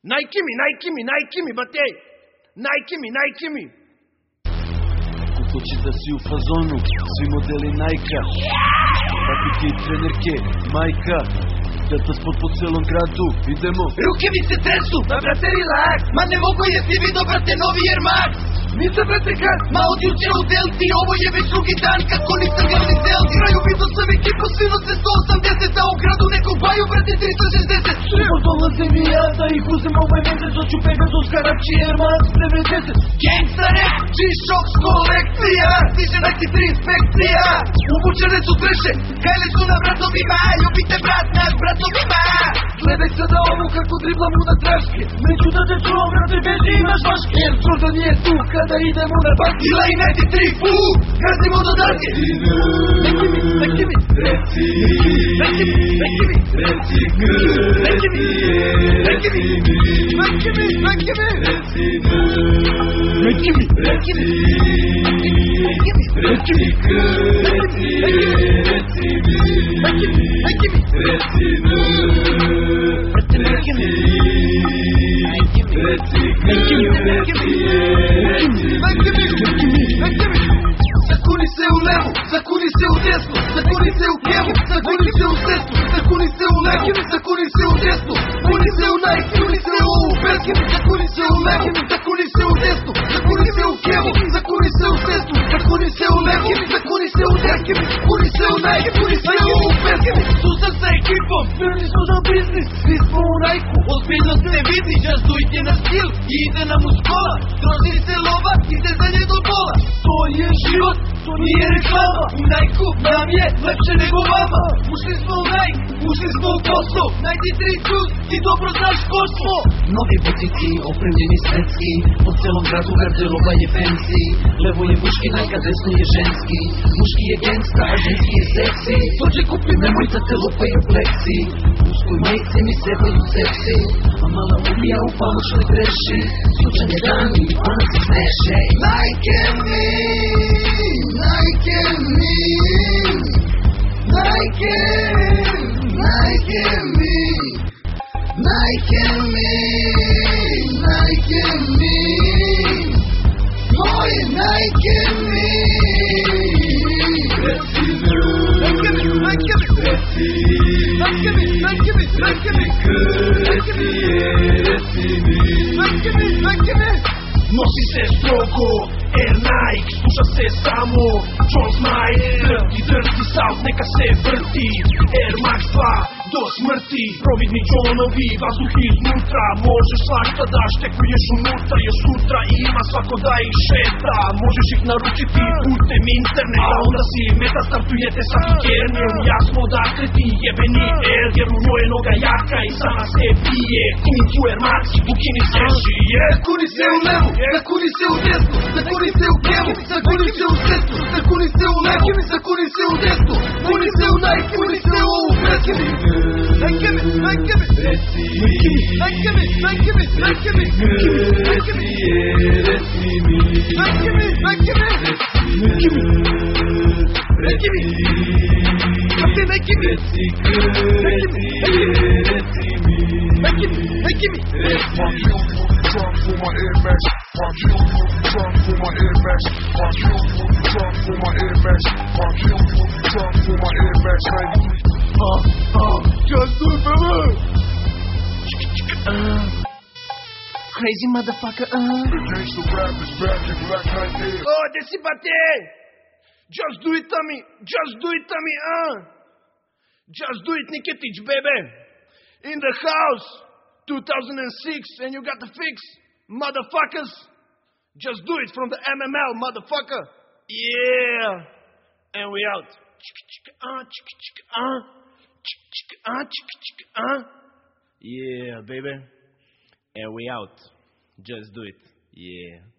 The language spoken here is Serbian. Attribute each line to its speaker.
Speaker 1: Nike mi, bate. Nike mi.
Speaker 2: Hoće da si u fazonu, svi modeli Nike-a, patike i trenerke, majka, data spot po celom gradu, idemo.
Speaker 3: Ruke mi se tresu, ma brate relax, ma ne mogu jesi vidio brate novi Air Max. Nisam brate kad, ma od jučer u Delti, ovo je već drugi dan kako nisam gledali Delti. Graju vidio sam ekipu, svino se 180, a u gradu nekog baju brate 360. Sreo dolaze mi ja da ih uzem ovaj mesec, hoću Pegasus, Karachi, Air Max 90. Gangsta rap, G-Shock kolekcija, stiže Nike 3 inspekcija. Uvučene su treše, kajle su na vratovima, ljubite brat naš bratovima. Gledaj sada ovu kako driblam u natraške, neću da te čuvam brate beži imaš vaške. Jer Jordan je tu kada idemo na banki, Ila i 93 put, gazimo do darke. Neki mi, reci zakuni se u levu, zakuni se u desnu, zakuni se u kevu, zakuni se u sestru, zakuni se u levu, zakuni se u desnu, zakuni se u Nike, zakuni se u pesmu, zakuni se u levu, zakuni se u desnu, zakuni se u kevu, zakuni se u sestru, zakuni se u levu, zakuni se u desnu, zakuni se u Nike, zakuni se u pesmu. Susad sa ekipom, spremni smo za biznis, svi smo u Nike-u, ozbiljnost ne vidi, just do it je naš stil i ide nam uz kola, troši se lova, ide za nje do bola. To je život, to nije reklama, u Nike-u nam je lepše nego vama. Ušli smo u Nike, ušli smo u posao, 93 plus, ti dobro znaš ko smo. Novi butici, opremljeni svetski, po celom gradu garderoba je fancy. Levo je muški Nike, desno je ženski, muški je gangsta, a ženski je seksi. Dođe kupi, nemoj da te lupaju pleksi, uskoj majice mi sevaju seksi, a mala ubija u pamučnoj greši, slučajne dani, ona se smeše. Nike me, Nike me, Nike me, Nike me, Nike me, moj Nike me. Nosi se strogo, Air Nike, sluša se samo John Smite, drti South, neka se vrti, Air Max 2 do smrti. Providni Johnovi, vazduh iznutra, možeš svašta da štekuješ unutra, još sutra ima svako da ih šeta. Možeš ih naručiti putem interneta, onda si meta, startujete sa Hikernijem. Jasno dakle ti jebeni Air, jer u njoj je noga jaka i sama se pije. Kung Fu Air Max i bukini se šije. Zakuni se u levu, zakuni se u desnu, zakuni se u kevu, zakuni se u sestru, zakuni se u levu, zakuni se u desnu, zakuni se u Nike, zakuni se u pesmu. Nike me, Nike me, reci mi, Nike me, Nike me, Nike me, reci mi, Nike me, Nike me, reci mi, Nike me, Nike me, Nike me,
Speaker 4: Trying for my Air Max, my kill you, trying for my Air Max, my kill you, trying for my Air Max, my kill you, trying for my Air Max,
Speaker 1: Just do it, brother. Crazy motherfucker.
Speaker 4: The gangsta rap is back in Black Knight Air.
Speaker 1: Oh, desse bater. Just do it, Tommy. Just do it, Tommy. Just do it, Nikitic, baby. In the house. 2006, and you got the fix, motherfuckers. Just do it from the MML, motherfucker. Yeah. And we out. Yeah, baby. And we out. Just do it. Yeah.